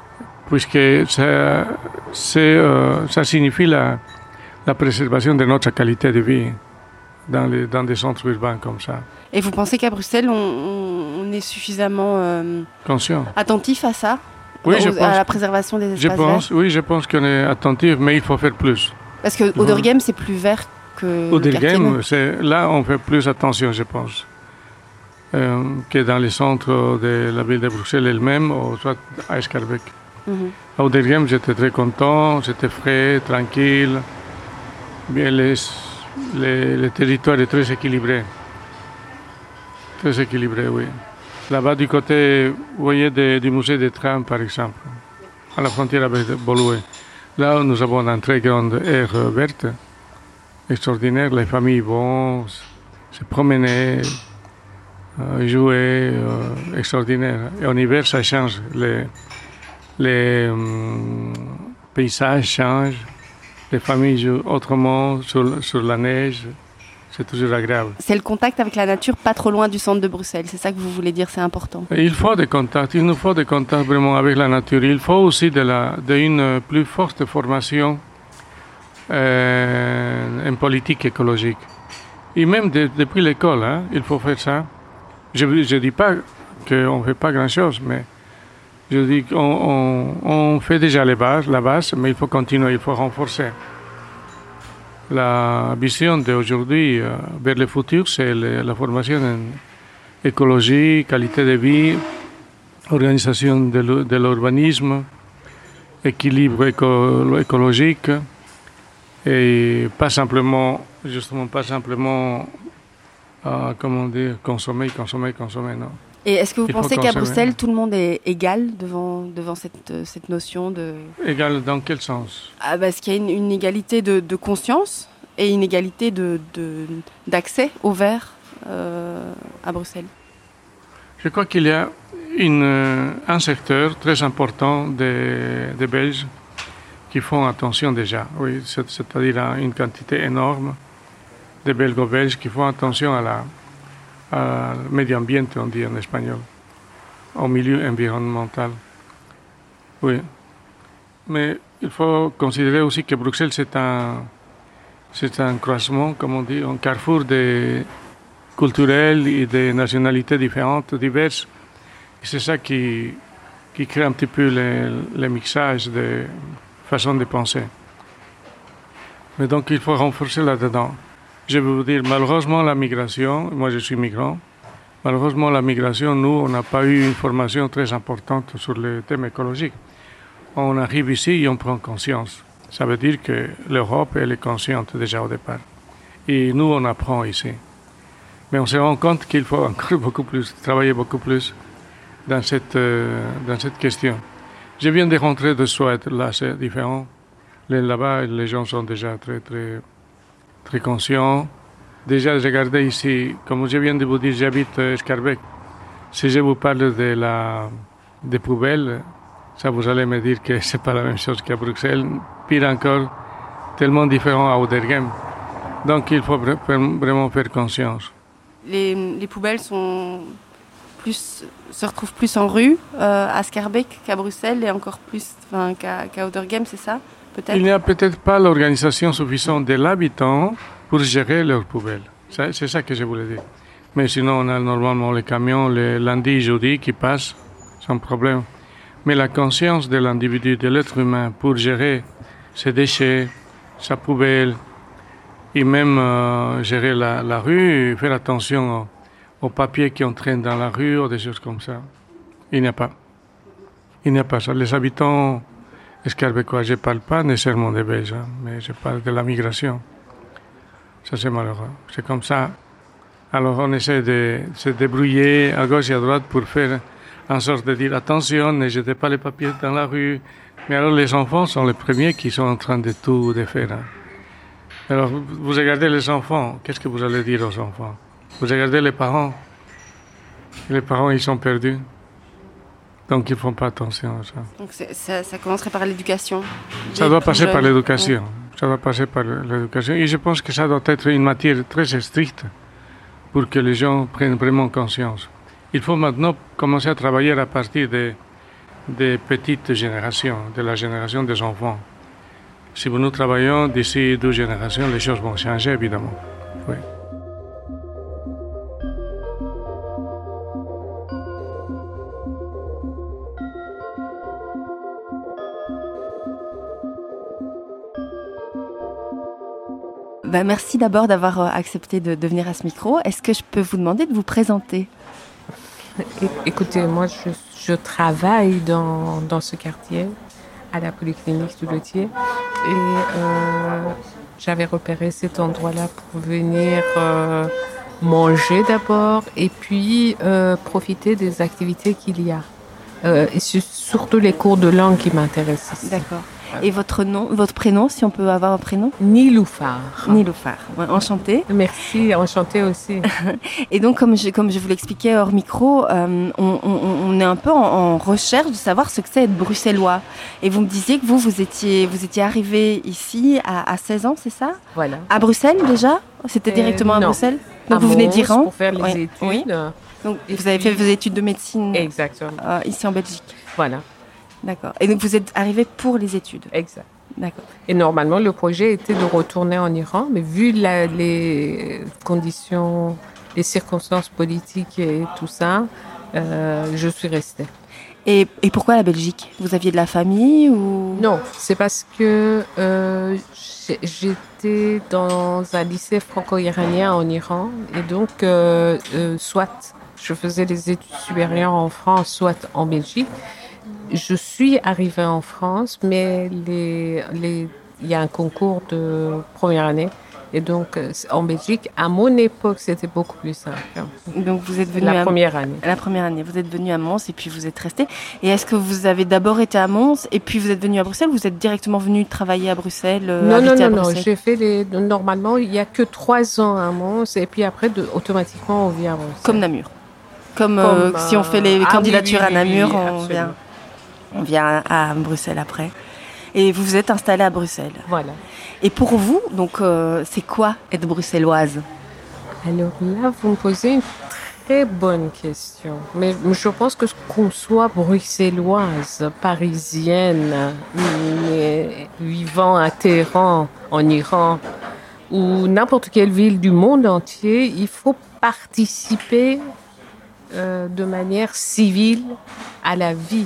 puisque ça, euh, ça signifie la, la préservation de notre qualité de vie dans, les, dans des centres urbains comme ça. Et vous pensez qu'à Bruxelles, on, on, on est suffisamment euh, conscient, attentif à ça, oui, aux, je pense, à la préservation des espaces je pense, verts? Oui, je pense qu'on est attentif, mais il faut faire plus. Parce que Oudergem, c'est plus vert que Oudergem, c'est là on fait plus attention, je pense, euh, que dans les centres de la ville de Bruxelles elle-même, ou soit à Escarbec. Mm-hmm. À Oudergem, j'étais très content, c'était frais, tranquille, bien les, les, le territoire est très équilibré. Très équilibré, oui. Là-bas, du côté, vous voyez, de, du musée des trams, par exemple, à la frontière avec Boloué. Là, nous avons une très grande aire verte, extraordinaire. Les familles vont se promener, euh, jouer, euh, extraordinaire. Et en hiver, ça change. Les, les euh, paysages changent. Les familles jouent autrement sur, sur la neige. C'est toujours agréable. C'est le contact avec la nature, pas trop loin du centre de Bruxelles. C'est ça que vous voulez dire, c'est important. Et il faut des contacts. Il nous faut des contacts vraiment avec la nature. Il faut aussi de, la, de une plus forte formation euh, en politique écologique. Et même de, depuis l'école, hein, il faut faire ça. Je ne dis pas qu'on ne fait pas grand-chose, mais je dis qu'on on, on fait déjà les bases, la base, mais il faut continuer, il faut renforcer. La vision d'aujourd'hui euh, vers le futur, c'est le, la formation en écologie, qualité de vie, organisation de, de l'urbanisme, équilibre éco, écologique, et pas simplement, justement, pas simplement, euh, comment dire, consommer, consommer, consommer, non. Et est-ce que vous Il pensez qu'à Bruxelles, tout le monde est égal devant, devant cette, cette notion de... Égal dans quel sens? Ah, parce qu'il y a une, une égalité de, de conscience et une égalité de, de, d'accès au vert euh, à Bruxelles. Je crois qu'il y a une, un secteur très important des, des Belges qui font attention déjà. Oui, c'est, c'est-à-dire une quantité énorme de Belgo-Belges qui font attention à la al medio ambiente, on dit en espagnol, au milieu environnemental. Oui. Mais il faut considérer aussi que Bruxelles, c'est un, c'est un croisement, comme on dit, un carrefour de culturel et de nationalités différentes, diverses. Et c'est ça qui, qui crée un petit peu le, le mixage de façons de penser. Mais donc, il faut renforcer là-dedans. Je veux vous dire, malheureusement, la migration, moi je suis migrant, malheureusement, la migration, nous, on n'a pas eu une formation très importante sur les thèmes écologiques. On arrive ici et on prend conscience. Ça veut dire que l'Europe, elle est consciente déjà au départ. Et nous, on apprend ici. Mais on se rend compte qu'il faut encore beaucoup plus, travailler beaucoup plus dans cette, euh, dans cette question. Je viens de rentrer de Suède, là c'est différent. Là-bas, les gens sont déjà très, très... très conscient. Déjà, regardez ici, comme je viens de vous dire, j'habite à Escarbec. Si je vous parle de la, des poubelles, ça vous allez me dire que ce n'est pas la même chose qu'à Bruxelles. Pire encore, tellement différent à Oudergem. Donc, il faut vraiment faire conscience. Les, les poubelles sont plus, se retrouvent plus en rue euh, à Scarbeck qu'à Bruxelles et encore plus enfin, qu'à, qu'à Oudergem, c'est ça? Peut-être. Il n'y a peut-être pas l'organisation suffisante de l'habitant pour gérer leurs poubelles. C'est, c'est ça que je voulais dire. Mais sinon, on a normalement les camions, les lundis et jeudis qui passent sans problème. Mais la conscience de l'individu, de l'être humain, pour gérer ses déchets, sa poubelle, et même euh, gérer la, la rue, et faire attention aux, aux papiers qui entraînent dans la rue, ou des choses comme ça. Il n'y a pas. Il n'y a pas ça. Les habitants escarbecquois, je ne parle pas nécessairement des Belges, hein, mais je parle de la migration. Ça, c'est malheureux. C'est comme ça. Alors, on essaie de se débrouiller à gauche et à droite pour faire en sorte de dire attention, ne jetez pas les papiers dans la rue. Mais alors, les enfants sont les premiers qui sont en train de tout défaire. Hein. Alors, vous regardez les enfants, qu'est-ce que vous allez dire aux enfants? Vous regardez les parents. Les parents, ils sont perdus. Donc, ils ne font pas attention à ça. Donc, c'est, ça, ça commencerait par l'éducation. Ça doit passer jeunes. par l'éducation. Ouais. Ça doit passer par l'éducation. Et je pense que ça doit être une matière très stricte pour que les gens prennent vraiment conscience. Il faut maintenant commencer à travailler à partir de, des petites générations, de la génération des enfants. Si nous travaillons d'ici deux générations, les choses vont changer, évidemment. Oui. Ben, merci d'abord d'avoir accepté de, de venir à ce micro. Est-ce que je peux vous demander de vous présenter ? Écoutez, moi, je, je travaille dans, dans ce quartier, à la Polyclinique du Lotier. Et euh, j'avais repéré cet endroit-là pour venir euh, manger d'abord et puis euh, profiter des activités qu'il y a. Euh, et surtout les cours de langue qui m'intéressent ici. D'accord. Et votre nom, votre prénom, si on peut avoir un prénom ? Niloufar. Niloufar. Ouais, enchantée. Merci, enchantée aussi. Et donc, comme je, comme je vous l'expliquais hors micro, euh, on, on, on est un peu en, en recherche de savoir ce que c'est être bruxellois. Et vous me disiez que vous, vous étiez, vous étiez arrivé ici à, à seize ans, c'est ça ? Voilà. À Bruxelles déjà ? C'était directement euh, à non. Bruxelles ? Donc à vous venez d'Iran ? Pour faire les ouais. études. Oui. Donc et vous avez puis... fait vos études de médecine Exactement. Euh, ici en Belgique. Voilà. D'accord. Et donc vous êtes arrivé pour les études. Exact. D'accord. Et normalement, le projet était de retourner en Iran, mais vu la, les conditions, les circonstances politiques et tout ça, euh, je suis restée. Et, et pourquoi la Belgique ? Vous aviez de la famille ou... Non, c'est parce que euh, j'étais dans un lycée franco-iranien en Iran, et donc euh, euh, soit je faisais les études supérieures en France, soit en Belgique. Je suis arrivée en France, mais les, les, il y a un concours de première année. Et donc, en Belgique, à mon époque, c'était beaucoup plus simple. Donc, vous êtes venu la à première année. La première année. Vous êtes venu à Mons et puis vous êtes resté. Et est-ce que vous avez d'abord été à Mons et puis vous êtes venu à Bruxelles ou vous êtes directement venu travailler à Bruxelles euh, Non, non, non, non, non. J'ai fait les. Normalement, il n'y a que trois ans à Mons et puis après, de, automatiquement, on vient à Bruxelles. Comme Namur. Comme, Comme euh, si on fait les ah, candidatures oui, oui, à Namur, oui, on vient, on vient à, à Bruxelles après. Et vous vous êtes installée à Bruxelles. Voilà. Et pour vous, donc, euh, c'est quoi être bruxelloise ? Alors là, vous me posez une très bonne question. Mais je pense que qu'on soit bruxelloise, parisienne, mais vivant à Téhéran, en Iran, ou n'importe quelle ville du monde entier, il faut participer euh, de manière civile à la vie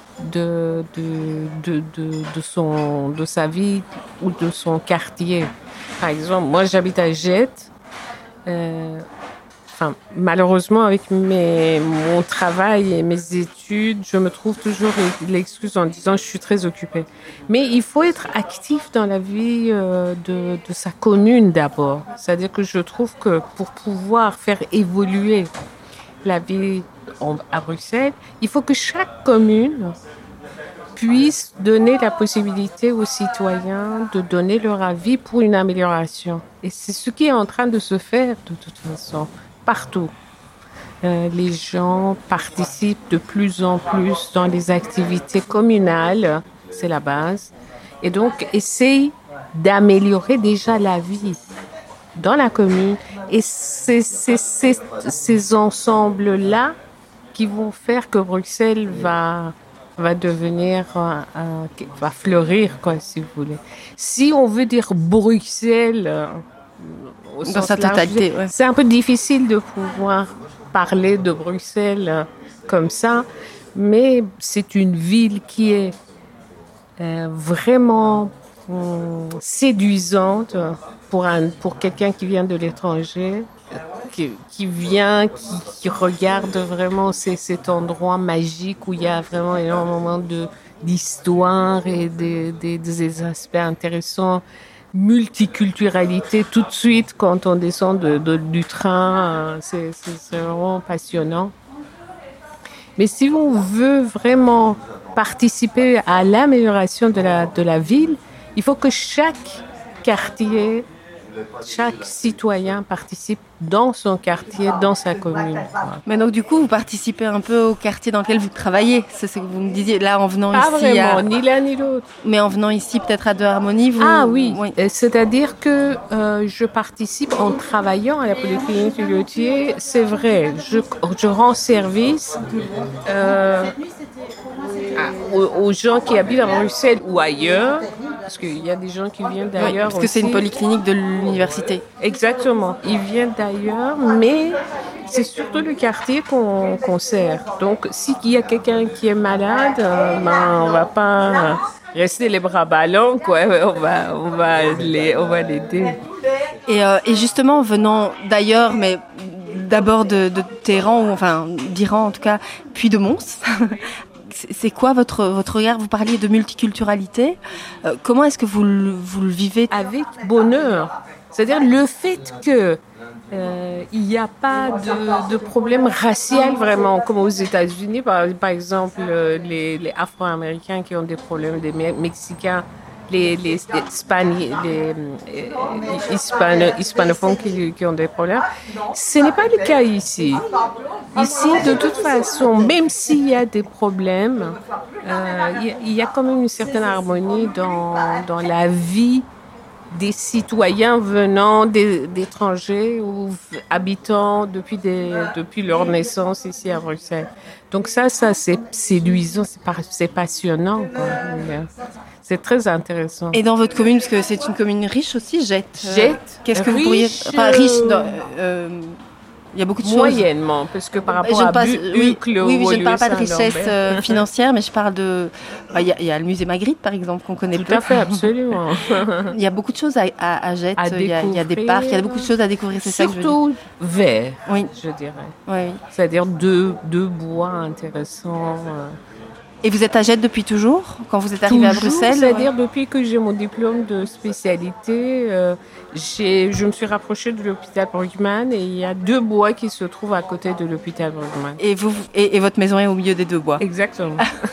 de, de, de, de, de, son, de sa vie ou de son quartier. Par exemple, moi j'habite à Jette. Euh, enfin, malheureusement, avec mes, mon travail et mes études, je me trouve toujours l'excuse en disant je suis très occupée. Mais il faut être actif dans la vie euh, de, de sa commune d'abord. C'est-à-dire que je trouve que pour pouvoir faire évoluer la vie à Bruxelles, il faut que chaque commune puisse donner la possibilité aux citoyens de donner leur avis pour une amélioration. Et c'est ce qui est en train de se faire de toute façon, partout. Euh, les gens participent de plus en plus dans les activités communales, c'est la base, et donc essayent d'améliorer déjà la vie dans la commune. Et c'est, c'est, c'est ces ensembles-là qui vont faire que Bruxelles va, va devenir, euh, euh, va fleurir, quoi, si vous voulez. Si on veut dire Bruxelles, euh, au dans sens sa totalité, large, ouais. C'est un peu difficile de pouvoir parler de Bruxelles euh, comme ça, mais c'est une ville qui est euh, vraiment euh, séduisante pour, un, pour quelqu'un qui vient de l'étranger. Qui, qui vient, qui, qui regarde vraiment c'est, cet endroit magique où il y a vraiment énormément de, d'histoire et des, des, des aspects intéressants, multiculturalité tout de suite quand on descend de, de, du train, c'est, c'est, c'est vraiment passionnant. Mais si on veut vraiment participer à l'amélioration de la, de la ville, il faut que chaque quartier, chaque citoyen participe dans son quartier, dans sa commune. Mais donc du coup, vous participez un peu au quartier dans lequel vous travaillez. C'est ce que vous me disiez là en venant Pas ici. Pas vraiment, à... ni l'un ni l'autre. Mais en venant ici peut-être à De Harmonie, vous... Ah oui, oui. C'est-à-dire que euh, je participe en travaillant à la Polyclinique du Lotier. C'est vrai, je, je rends service euh, aux, aux gens qui habitent à Bruxelles ou ailleurs, parce qu'il y a des gens qui viennent d'ailleurs Oui, parce que aussi. c'est une polyclinique de l'université. Exactement. Ils viennent d'ailleurs, mais c'est surtout le quartier qu'on qu'on sert. Donc, s'il y a quelqu'un qui est malade, euh, ben, on va pas rester les bras ballants, quoi. On va, on va les, on va l'aider. Et, euh, et justement, venant d'ailleurs, mais d'abord de, de Téhéran, ou enfin d'Iran en tout cas, puis de Mons, c'est c'est quoi votre, votre regard? Vous parliez de multiculturalité. Euh, comment est-ce que vous le, vous le vivez? Avec bonheur. C'est-à-dire le fait que euh, il n'y a pas de, de problème racial vraiment, comme aux États-Unis, par, par exemple, euh, les, les Afro-Américains qui ont des problèmes, les Mexicains, les, les, les, Hispani, les euh, hispano, hispanophones qui, qui ont des problèmes. Ce n'est pas le cas ici. Ici, de toute façon, même s'il y a des problèmes, euh, il, y a, il y a quand même une certaine harmonie dans, dans la vie des citoyens venant des, d'étrangers ou habitant depuis, des, depuis leur naissance ici à Bruxelles. Donc ça, ça c'est séduisant, c'est, pas, c'est passionnant, quoi. C'est très intéressant. Et dans votre commune, parce que c'est une commune riche aussi, Jette. Jette. Euh, qu'est-ce que riche, vous pourriez... Enfin, riche, dans, euh, il y a beaucoup de choses. Moyennement, parce que par rapport je à passe, Bu- oui, Uccle oui, oui, ou je ne parle pas de richesse Saint-Lambert. euh, financière, mais je parle de... Il y, a, il y a le musée Magritte, par exemple, qu'on connaît Tout peu. à fait, absolument. Il y a beaucoup de choses à, à, à Jette. À il, y a, il y a des parcs, il y a beaucoup de choses à découvrir. C'est ça que je veux dire. Surtout vert, Oui. je dirais. Oui, oui. C'est-à-dire deux, deux bois intéressants. euh, Et vous êtes à Jette depuis toujours, quand vous êtes arrivé à Toujours, Bruxelles? c'est-à-dire depuis que j'ai mon diplôme de spécialité, euh, j'ai, je me suis rapprochée de l'hôpital Brugman et il y a deux bois qui se trouvent à côté de l'hôpital Brugman. Et, vous, et, et votre maison est au milieu des deux bois. Exactement.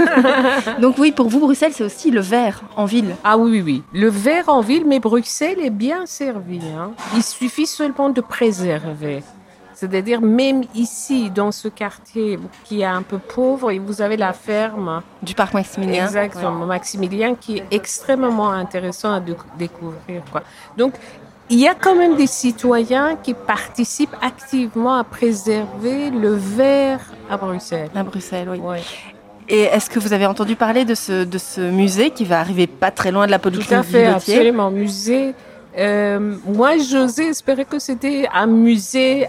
Donc oui, pour vous, Bruxelles, c'est aussi le vert en ville. Ah oui, oui, oui. Le vert en ville, mais Bruxelles est bien servi. Hein. Il suffit seulement de préserver. C'est-à-dire, même ici, dans ce quartier qui est un peu pauvre, et vous avez la ferme. Du parc Maximilien. Exactement, Ouais. Maximilien, qui est extrêmement intéressant à de- découvrir, quoi. Donc, il y a quand même des citoyens qui participent activement à préserver le vert à Bruxelles. À Bruxelles, oui. Ouais. Et est-ce que vous avez entendu parler de ce, de ce musée qui va arriver pas très loin de la Tout polyclinique à fait, Vilotier? absolument. Musée. Euh, moi, j'osais espérer que c'était un musée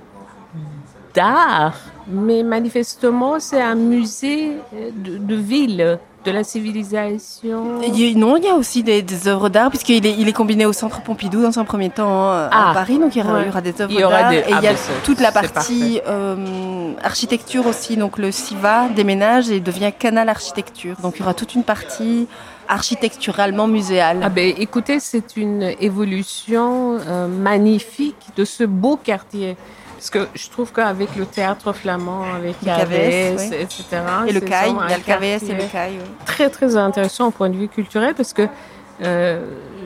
d'art, mais manifestement, c'est un musée de, de ville, de la civilisation. Il y a- Non, il y a aussi des, des œuvres d'art, puisqu'il est, il est combiné au Centre Pompidou dans un premier temps euh, Ah, à Paris, donc il y aura, ouais. il y aura des œuvres Il y aura d'art. des- Et ah, il y a ben, c'est- toute la c'est partie euh, architecture aussi, donc le SIVA déménage et devient Canal Architecture. Donc il y aura toute une partie architecturalement muséale. Ah ben, écoutez, c'est une évolution euh, magnifique de ce beau quartier. Parce que je trouve qu'avec le théâtre flamand, avec Le K V S, K V S, oui. et cetera. Et le c'est C A I, vraiment il y a un le K V S et quartier le C A I. Oui. Très, très intéressant au point de vue culturel parce que euh,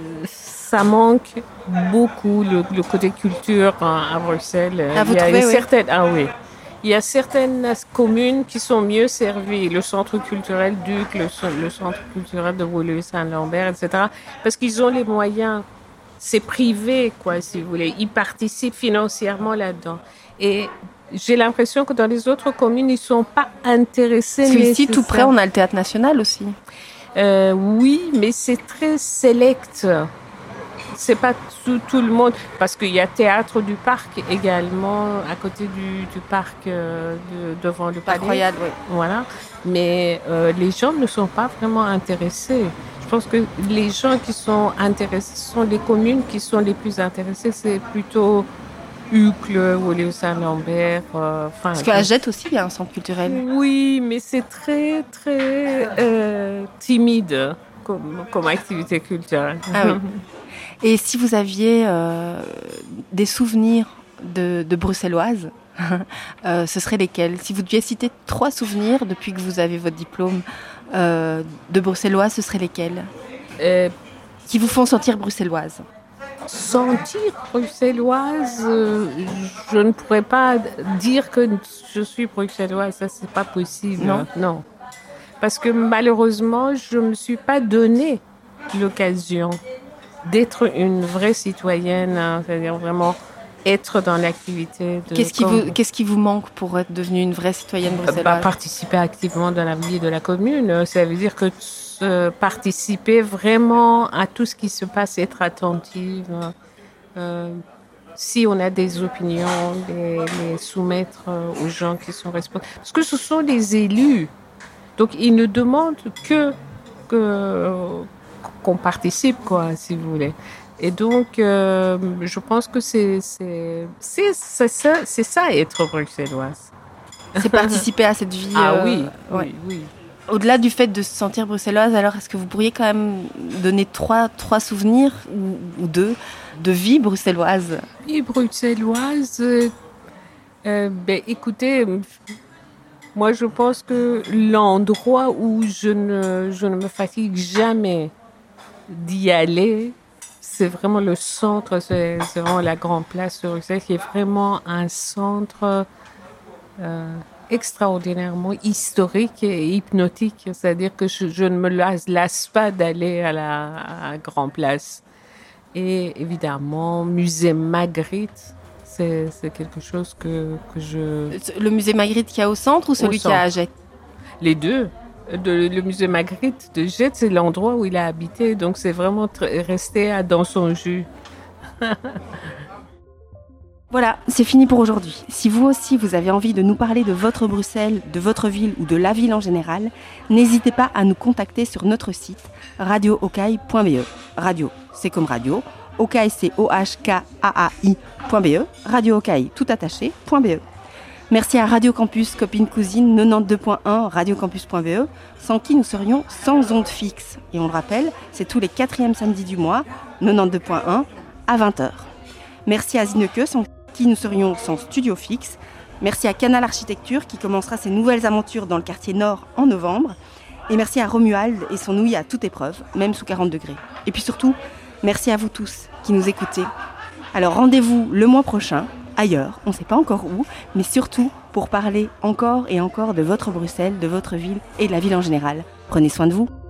ça manque beaucoup le, le côté culture à, à Bruxelles. Ah, vous il y a trouvez, une oui. certaine, ah oui. Il y a certaines communes qui sont mieux servies, le centre culturel Duc, le, le centre culturel de Woluwe-Saint-Lambert, et cetera. Parce qu'ils ont les moyens. C'est privé, quoi, si vous voulez. Ils participent financièrement là-dedans. Et j'ai l'impression que dans les autres communes, ils ne sont pas intéressés. Parce qu'ici, tout nécessaire- près, on a le Théâtre National aussi. Euh, oui, mais c'est très select. C'est pas tout, tout le monde. Parce qu'il y a Théâtre du Parc également, à côté du, du parc, euh, de- devant le Parc palais. Royal, oui. Voilà. Mais euh, les gens ne sont pas vraiment intéressés. Je pense que les gens qui sont intéressés, ce sont les communes qui sont les plus intéressées. C'est plutôt Uccle, Woluwe-Saint-Lambert. Euh, enfin, Parce qu'à Jette aussi, il y a un centre culturel. oui, mais c'est très, très euh, timide comme, comme activité culturelle. Ah oui. Et si vous aviez euh, des souvenirs de, de bruxelloises, euh, ce seraient lesquels? Si vous deviez citer trois souvenirs depuis que vous avez votre diplôme euh, de bruxelloise, ce seraient lesquels? Euh, Qui vous font sentir bruxelloise? sentir bruxelloise, euh, je ne pourrais pas dire que je suis bruxelloise, ça c'est pas possible. Non. Non. Parce que malheureusement, je me suis pas donné l'occasion d'être une vraie citoyenne, hein, c'est-à-dire vraiment être dans l'activité. De qu'est-ce qui, vous, qu'est-ce qui vous manque pour être devenue une vraie citoyenne bruxelloise? bah, Participer activement dans la vie de la commune. Ça veut dire que euh, participer vraiment à tout ce qui se passe, être attentive. Euh, si on a des opinions, les, les soumettre aux gens qui sont responsables. Parce que ce sont des élus. Donc, ils ne demandent que, que qu'on participe, quoi, si vous voulez. Et donc, euh, je pense que c'est, c'est, c'est, c'est, ça, c'est ça, être bruxelloise. C'est participer à cette vie. Ah euh, oui, ouais. oui, oui. Au-delà du fait de se sentir bruxelloise, alors est-ce que vous pourriez quand même donner trois, trois souvenirs ou, ou deux de vie bruxelloise? Vie bruxelloise, euh, euh, ben, écoutez, moi je pense que l'endroit où je ne, je ne me fatigue jamais d'y aller, c'est vraiment le centre, c'est, c'est vraiment la Grande Place de Bruxelles, qui est vraiment un centre euh, extraordinairement historique et hypnotique. C'est-à-dire que je, je ne me lasse, lasse pas d'aller à la à Grande Place. Et évidemment, musée Magritte, c'est, c'est quelque chose que, que je... Le musée Magritte qu'il y a au centre ou celui qu'il y a à Gênes? Les deux. De, le musée Magritte de Gênes, c'est l'endroit où il a habité. Donc, c'est vraiment tr- resté à, dans son jus. Voilà, c'est fini pour aujourd'hui. Si vous aussi, vous avez envie de nous parler de votre Bruxelles, de votre ville ou de la ville en général, n'hésitez pas à nous contacter sur notre site radio okai point b e. Radio, c'est comme radio. Okai, c'est O H K A A I point B E. Radio Okai, tout attaché, .be. Merci à Radio Campus, copine cousine quatre-vingt-douze point un, radiocampus point b e, sans qui nous serions sans ondes fixes. Et on le rappelle, c'est tous les quatrièmes samedis du mois, quatre-vingt-douze point un, à vingt heures. Merci à Zineke, sans qui nous serions sans studio fixe. Merci à Canal Architecture, qui commencera ses nouvelles aventures dans le quartier Nord en novembre. Et merci à Romuald et son ouïe à toute épreuve, même sous quarante degrés. Et puis surtout, merci à vous tous qui nous écoutez. Alors rendez-vous le mois prochain, ailleurs, on ne sait pas encore où, mais surtout pour parler encore et encore de votre Bruxelles, de votre ville et de la ville en général. Prenez soin de vous.